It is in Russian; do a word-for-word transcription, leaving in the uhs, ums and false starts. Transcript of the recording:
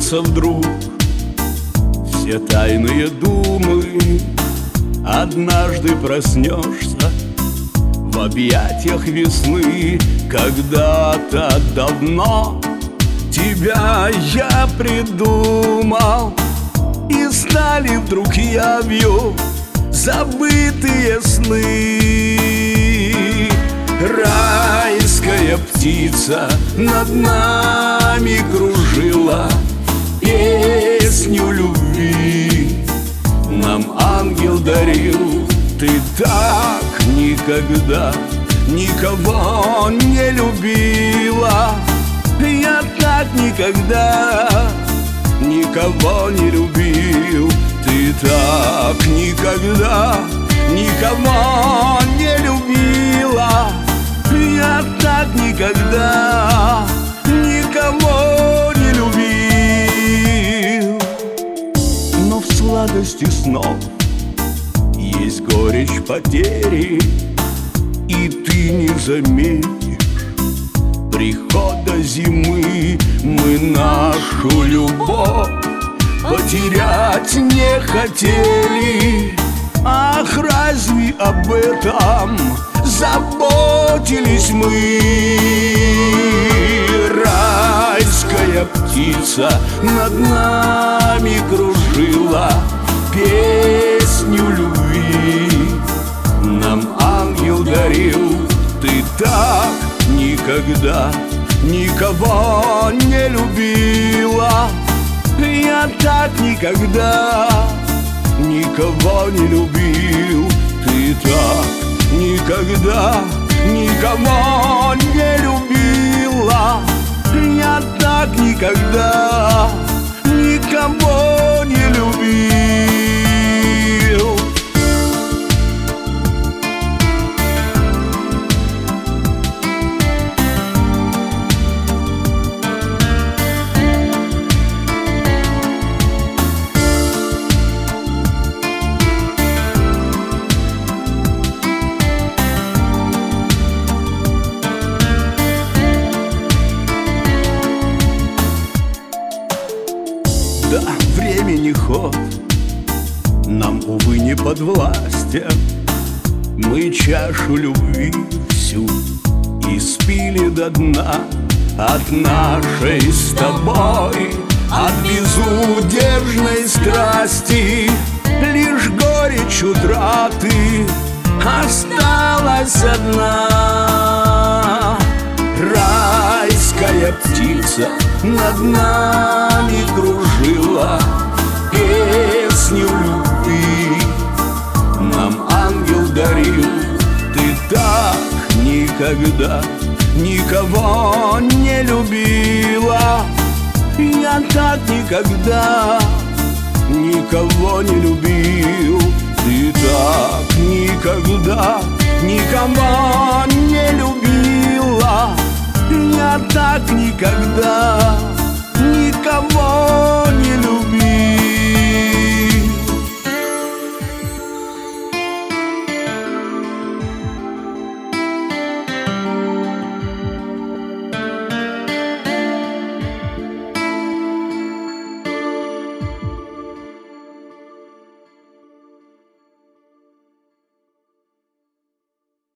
приснятся вдруг все тайные думы. Однажды проснешься в объятиях весны. Когда-то давно тебя я придумал, и стали вдруг явью забытые сны. Райская птица над нами кружила, песню любви нам ангел дарил. Ты так никогда никого не любила, я так никогда никого не любил. Ты так никогда никого не любила, я так никогда никого не любил. Но в сладости снов есть горечь потери, и ты не заметишь прихода зимы. Мы нашу любовь потерять не хотели, ах, разве об этом заботились мы? Райская птица над нами кружила, песню любви нам ангел дарил. Ты так никогда никого не любила, я так никогда никого не любил. Ты так никогда никого не любила, я так никогда никого не любил. Да, времени ход нам, увы, не подвластен. Мы чашу любви всю испили до дна. От нашей с тобой, от безудержной страсти лишь горечь утраты осталась одна. Райская птица над нами кружила, песню любви нам ангел дарил. Ты так никогда никого не любила, я так никогда никого не любил. Ты так никогда никого не любила, я так никогда никого не любил.